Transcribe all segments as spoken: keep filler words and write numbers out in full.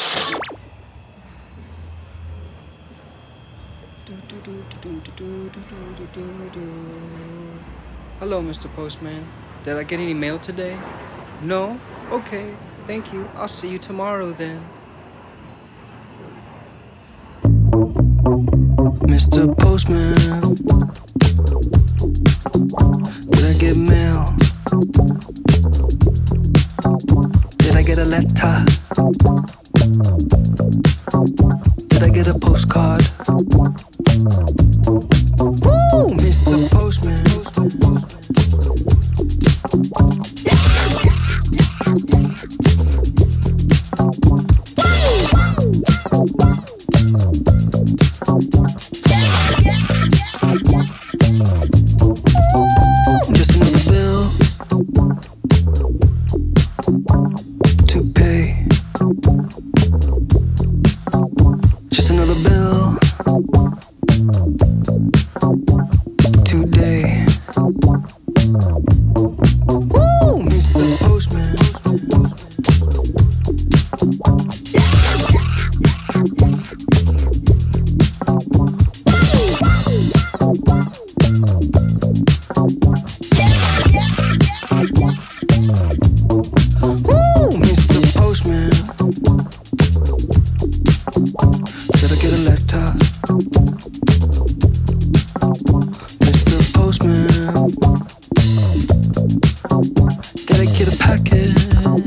Hello, Mister Postman. Did I get any mail today? No? Okay, thank you. I'll see you tomorrow then. Mister Postman, did I get mail? Did I get a letter? Did I get a postcard? Woo, Mister Postman. Just another bill to pay. Just another bill today. Woo, Mister Postman. Woo, Mister Postman. Did I get a letter? Mister Postman. Did I get a packet?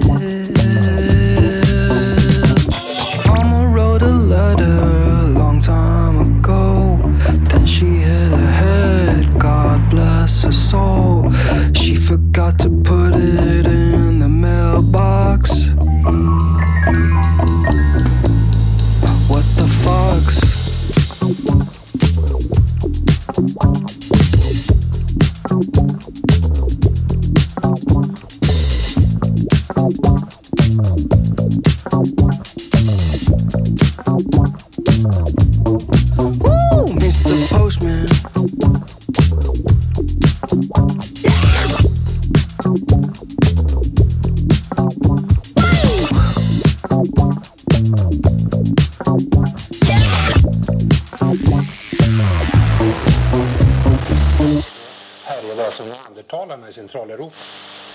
Mama wrote a letter a long time ago. Then she hit her head, God bless her soul. She forgot to put it in the mailbox. What the fucks? Woo, Mister Postman. Här är vad som neandertalarna i Centraleuropa.